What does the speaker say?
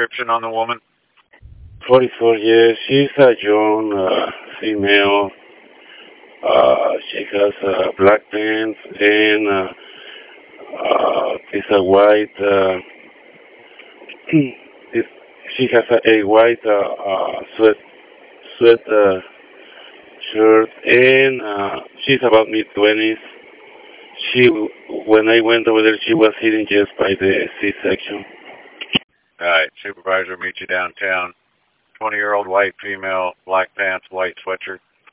description on the woman? 44 years. She's a young female. She has black pants and it's a white. It's, she has a white sweat shirt, and she's about mid-20s. She, when I went over there, she was sitting just by the C-section. All right, supervisor, meet you downtown. 20-year-old white female, black pants, white sweatshirt.